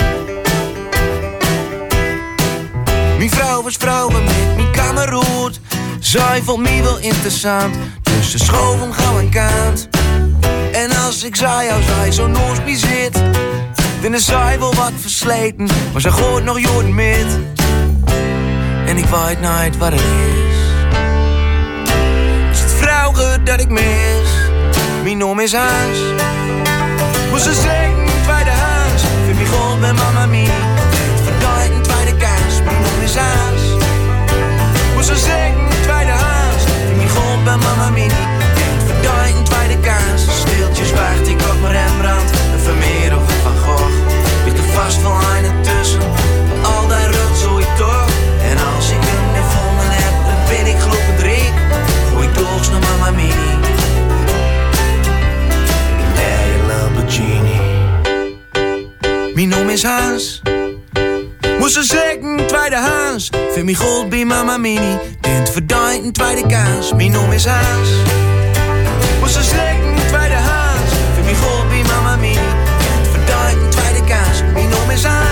Mijn vrouw was vrouwen met mijn kameroet. Zij vond mij wel interessant. Dus ze schoof hem gauw aan kant. En als ik zei, jou zij zo naast mij zit. Dan is zij wel wat versleten. Maar ze gooit nog jorden met. En ik weet niet wat het is. Is het vrouwen dat ik mis? Mijn naam is Hans. Moest ze zeggen, tweedehands. Vind mij gold bij mama mie. Verdwijnt een tweede kaas. Mijn naam is Hans. Moest ze zeggen, tweedehands. Vind mij gold bij mama mie. Verdwijnt een tweede kaas. Stiltjes wacht ik op mijn Rembrandt. Een Vermeer of een Van Gogh. Ligt er vast wel een tussen. Al die rotzooi toch. En als ik hem gevonden heb, dan ben ik gelopen drie. Gooi ik doogs naar mama mini. In een Lamborghini. Naam is Hans. Moest ze zeggen, tweede Hans. Vind me goed bij mama mini. Dient verduid een tweede kaas. Mijn naam is Hans. Moest ze zeggen, tweede Hans. Vind me goed bij mama mini. Dient verduid een tweede kaas. Mijn naam is Hans.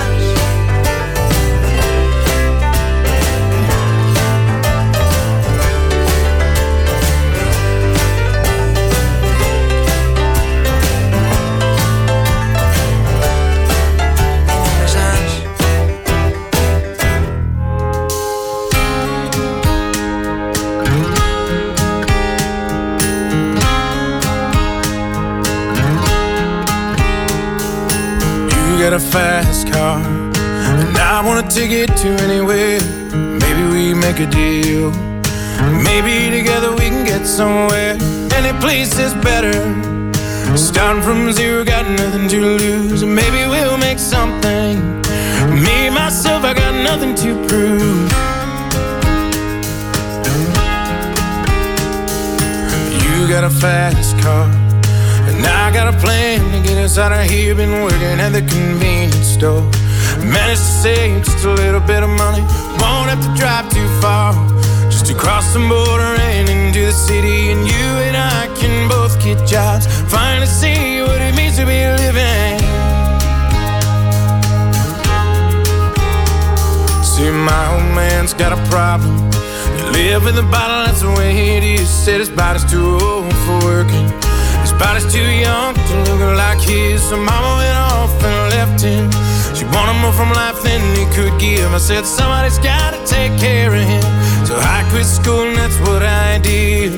Got a fast car, and I wanna take it to anywhere. Maybe we make a deal. Maybe together we can get somewhere. Any place is better. Starting from zero, got nothing to lose. And maybe we'll make something. Me, myself, I got nothing to prove. You got a fast car, and I got a plan to get us out of here. Been working at the convenience store. Managed to save just a little bit of money. Won't have to drive too far, just to cross the border and into the city. And you and I can both get jobs. Finally see what it means to be living. See, my old man's got a problem. He live with a bottle, that's the way it is. Said his body's too old for working. His body's too young to look like his. So mama went off and left him. She wanted more from life than he could give. I said somebody's gotta take care of him. So I quit school and that's what I did.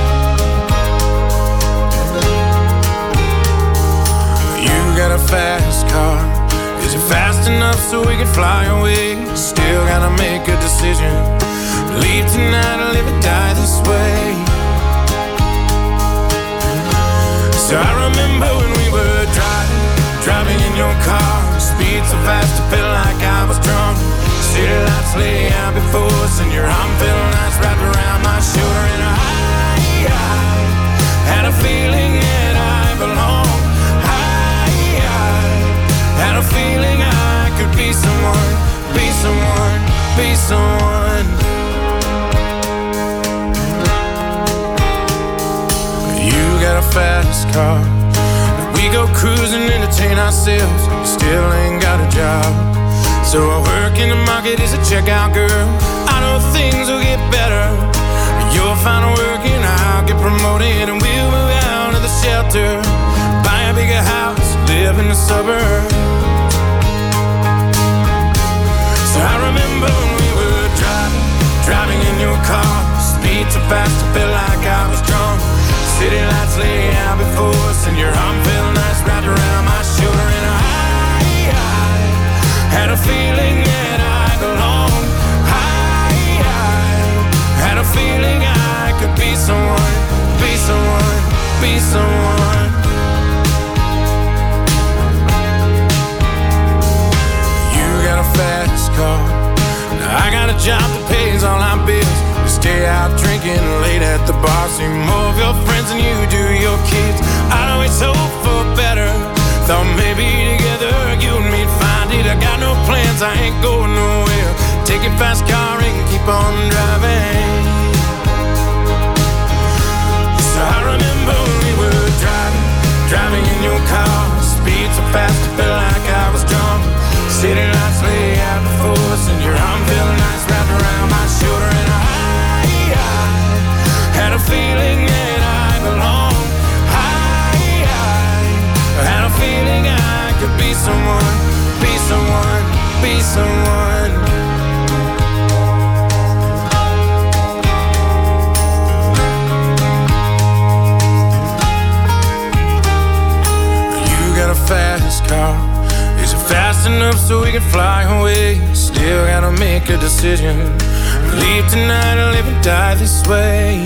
You got a fast car. Is it fast enough so we can fly away? Still gotta make a decision. Leave tonight or live or die this way. So I remember when we were driving, driving in your car. Speed so fast it felt like I was drunk. City lights lay out before us, and your arm felt nice wrapped around my shoulder. And I, I had a feeling that I belonged. I, I had a feeling I could be someone, be someone, be someone. You got a fast car. We go cruising, entertain ourselves. Still ain't got a job. So I work in the market as a checkout girl. I know things will get better. You'll find work and I'll get promoted. And we'll move out of the shelter, buy a bigger house, live in the suburbs. So I remember when we were driving, driving in your car. Speed so fast it felt like I was drunk. City lights lay out before us, and your arm felt nice wrapped around my shoulder. And I, I had a feeling that I belonged. I, I had a feeling I could be someone, be someone, be someone. You got a fast car. Now I got a job that pays all our bills. We stay out drinking late at the bar. See more of your friends than you do your kids. I'd always hope for better. Thought maybe together you and me'd find it. I got no plans, I ain't going nowhere. Take a fast car and keep on driving. So I remember when we were driving, driving in your car. Speed so fast it felt like I was drunk. City lights lay out before us, and your arm felt nice wrapped around my shoulder. And I, I had a feeling that I belonged. I, I had a feeling I could be someone, be someone, be someone. You got a fast car. Is it fast enough so we can fly away? Still gotta make a decision. Leave tonight or live or die this way.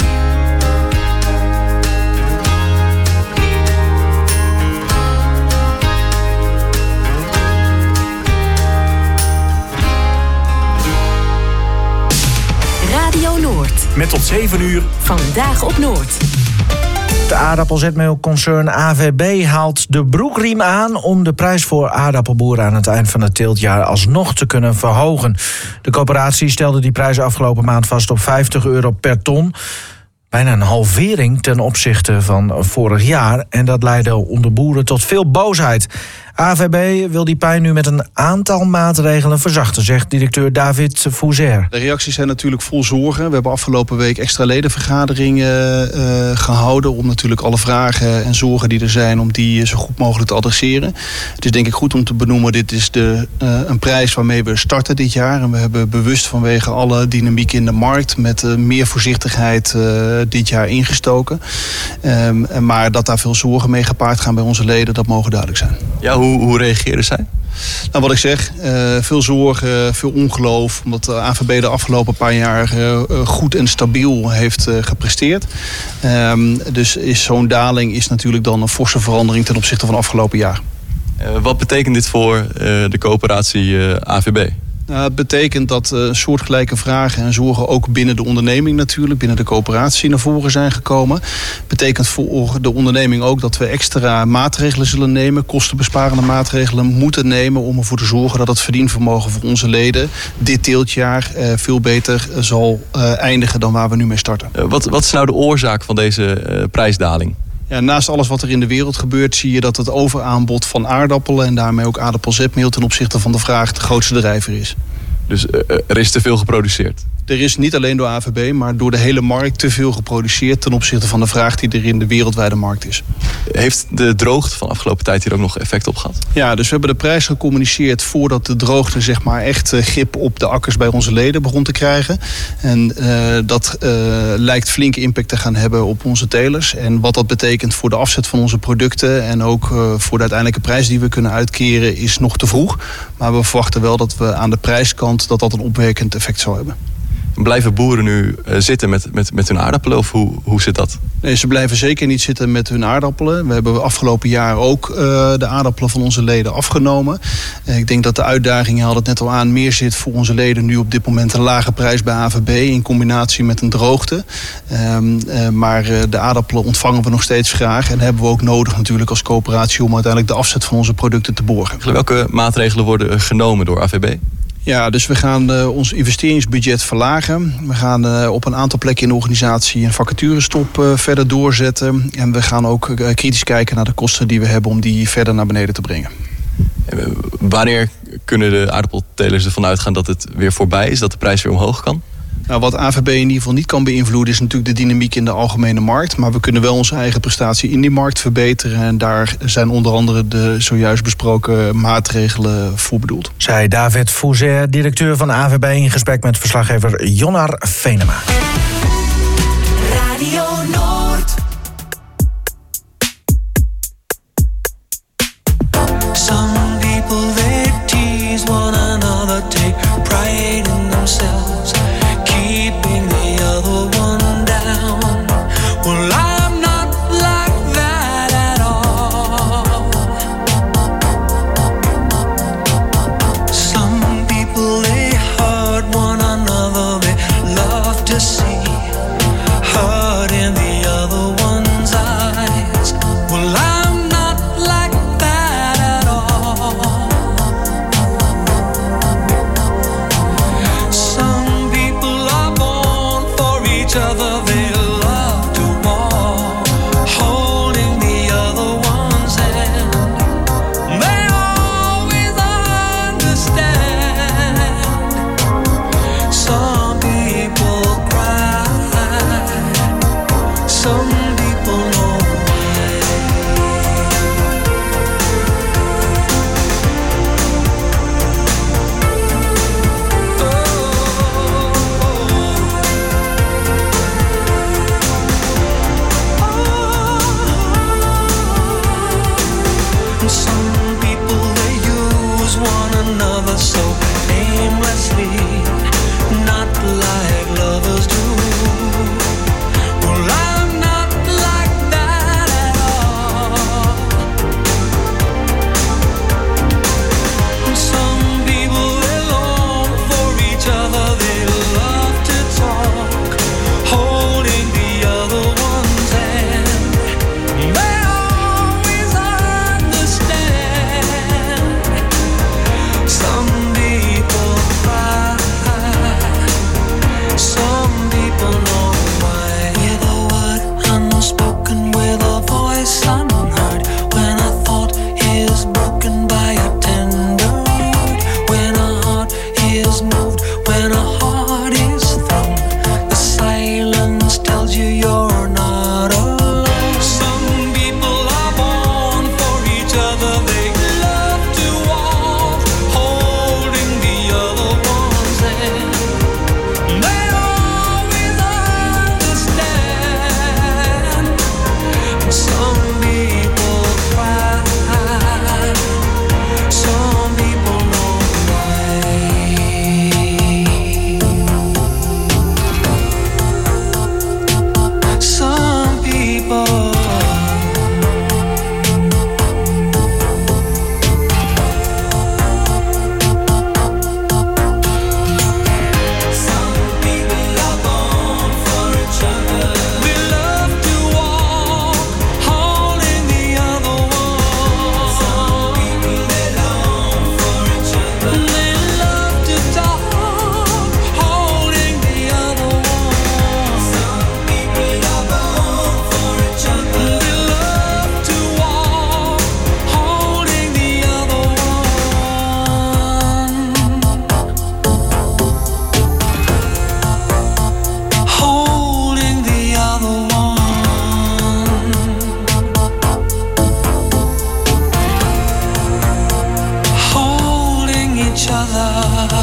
Radio Noord. Met tot zeven uur. Vandaag op Noord. Het aardappelzetmeelconcern A V B haalt de broekriem aan om de prijs voor aardappelboeren aan het eind van het teeltjaar alsnog te kunnen verhogen. De coöperatie stelde die prijs afgelopen maand vast op vijftig euro per ton. Bijna een halvering ten opzichte van vorig jaar. En dat leidde onder boeren tot veel boosheid. A V B wil die pijn nu met een aantal maatregelen verzachten, zegt directeur David Fouzer. De reacties zijn natuurlijk vol zorgen. We hebben afgelopen week extra ledenvergaderingen uh, gehouden om natuurlijk alle vragen en zorgen die er zijn, om die zo goed mogelijk te adresseren. Het is denk ik goed om te benoemen, dit is de, uh, een prijs waarmee we starten dit jaar. En we hebben bewust vanwege alle dynamiek in de markt met uh, meer voorzichtigheid uh, dit jaar ingestoken. Um, maar dat daar veel zorgen mee gepaard gaan bij onze leden, dat mogen duidelijk zijn. Ja, hoe, hoe reageren zij? Nou, wat ik zeg, uh, veel zorgen, veel ongeloof. Omdat de A V B de afgelopen paar jaar uh, goed en stabiel heeft uh, gepresteerd. Um, dus is zo'n daling is natuurlijk dan een forse verandering ten opzichte van afgelopen jaar. Uh, wat betekent dit voor uh, de coöperatie uh, A V B? Nou, het betekent dat uh, soortgelijke vragen en zorgen ook binnen de onderneming natuurlijk, binnen de coöperatie naar voren zijn gekomen. Betekent voor de onderneming ook dat we extra maatregelen zullen nemen, kostenbesparende maatregelen moeten nemen om ervoor te zorgen dat het verdienvermogen voor onze leden dit teeltjaar uh, veel beter zal uh, eindigen dan waar we nu mee starten. Uh, wat, wat is nou de oorzaak van deze uh, prijsdaling? Ja, naast alles wat er in de wereld gebeurt, zie je dat het overaanbod van aardappelen en daarmee ook aardappelzetmeel ten opzichte van de vraag de grootste drijver is. Dus uh, er is te veel geproduceerd? Er is niet alleen door A V B, maar door de hele markt te veel geproduceerd ten opzichte van de vraag die er in de wereldwijde markt is. Heeft de droogte van afgelopen tijd hier ook nog effect op gehad? Ja, dus we hebben de prijs gecommuniceerd voordat de droogte zeg maar echt grip op de akkers bij onze leden begon te krijgen. En uh, dat uh, lijkt flinke impact te gaan hebben op onze telers. En wat dat betekent voor de afzet van onze producten en ook uh, voor de uiteindelijke prijs die we kunnen uitkeren is nog te vroeg. Maar we verwachten wel dat we aan de prijskant dat dat een opwerkend effect zal hebben. Blijven boeren nu uh, zitten met, met, met hun aardappelen of hoe, hoe zit dat? Nee, ze blijven zeker niet zitten met hun aardappelen. We hebben afgelopen jaar ook uh, de aardappelen van onze leden afgenomen. Uh, ik denk dat de uitdaging, je had het net al aan, meer zit voor onze leden nu op dit moment een lage prijs bij A V B in combinatie met een droogte. Um, uh, maar uh, de aardappelen ontvangen we nog steeds graag en hebben we ook nodig natuurlijk als coöperatie om uiteindelijk de afzet van onze producten te borgen. Welke maatregelen worden genomen door A V B? Ja, dus we gaan uh, ons investeringsbudget verlagen. We gaan uh, op een aantal plekken in de organisatie een vacaturestop uh, verder doorzetten. En we gaan ook uh, kritisch kijken naar de kosten die we hebben om die verder naar beneden te brengen. En wanneer kunnen de aardappeltelers ervan uitgaan dat het weer voorbij is, dat de prijs weer omhoog kan? Nou, wat A V B in ieder geval niet kan beïnvloeden is natuurlijk de dynamiek in de algemene markt. Maar we kunnen wel onze eigen prestatie in die markt verbeteren. En daar zijn onder andere de zojuist besproken maatregelen voor bedoeld. Zei David Fouzer, directeur van A V B, in gesprek met verslaggever Jonnar Venema. Radio Noord. Some people they tease one another, take pride in themselves, keeping the other one down. Well, I'm not like that at all. Some people they hurt one another, they love to see hurt in the other one's eyes. Well, I'm not like that at all. Some people are born for each other, they love to walk, holding the other one's hand. They always understand. Some people cry, some people know some people they use one another so aimlessly, not like lovers do. Well, I'm not like that at all. Some people they long for each other, they love to talk, holding the other one's hand.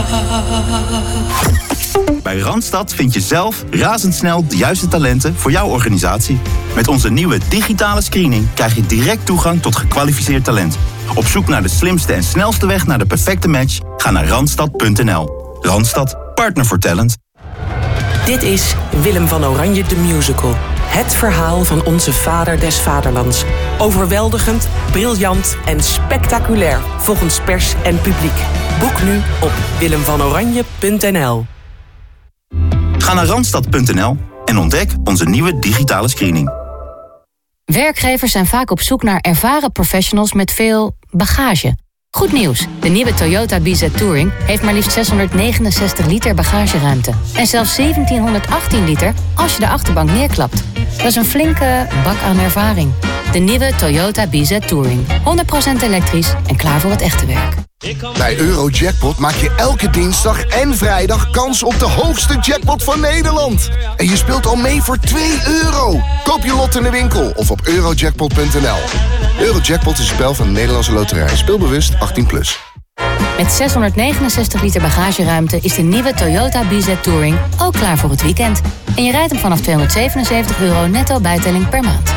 Bij Randstad vind je zelf razendsnel de juiste talenten voor jouw organisatie. Met onze nieuwe digitale screening krijg je direct toegang tot gekwalificeerd talent. Op zoek naar de slimste en snelste weg naar de perfecte match? Ga naar randstad punt n l. Randstad, partner voor talent. Dit is Willem van Oranje de Musical. Het verhaal van onze vader des vaderlands. Overweldigend, briljant en spectaculair. Volgens pers en publiek. Boek nu op willem van oranje punt n l. Ga naar randstad punt n l en ontdek onze nieuwe digitale screening. Werkgevers zijn vaak op zoek naar ervaren professionals met veel bagage. Goed nieuws, de nieuwe Toyota B Z Touring heeft maar liefst zeshonderdnegenenzestig liter bagageruimte. En zelfs zeventienhonderdachttien liter als je de achterbank neerklapt. Dat is een flinke bak aan ervaring. De nieuwe Toyota B Z Touring. honderd procent elektrisch en klaar voor het echte werk. Bij Eurojackpot maak je elke dinsdag en vrijdag kans op de hoogste jackpot van Nederland. En je speelt al mee voor twee euro. Koop je lot in de winkel of op eurojackpot punt n l. Eurojackpot is een spel van de Nederlandse Loterij. Speelbewust achttien plus. Met zeshonderdnegenenzestig liter bagageruimte is de nieuwe Toyota B Z Touring ook klaar voor het weekend. En je rijdt hem vanaf tweehonderdzevenenzeventig euro netto bijtelling per maand.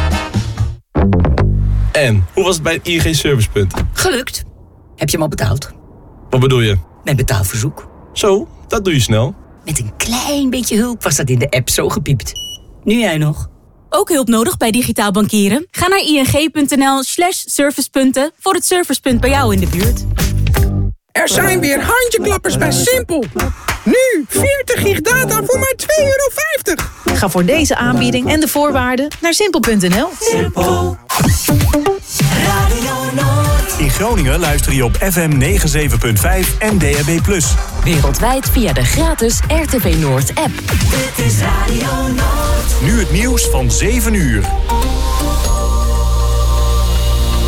En, hoe was het bij het I N G Servicepunt? Gelukt. Heb je hem al betaald? Wat bedoel je? Mijn betaalverzoek. Zo, dat doe je snel. Met een klein beetje hulp was dat in de app zo gepiept. Nu jij nog. Ook hulp nodig bij digitaal bankieren? Ga naar ing punt n l slash servicepunten voor het servicepunt bij jou in de buurt. Er zijn weer handjeklappers bij Simpel. Nu veertig gig data voor maar twee euro vijftig. Ga voor deze aanbieding en de voorwaarden naar simpel punt n l. Simpel. In Groningen luister je op F M negenenzeventig punt vijf en D A B plus. Wereldwijd via de gratis R T V Noord app. Dit is Radio Noord. Nu het nieuws van zeven uur.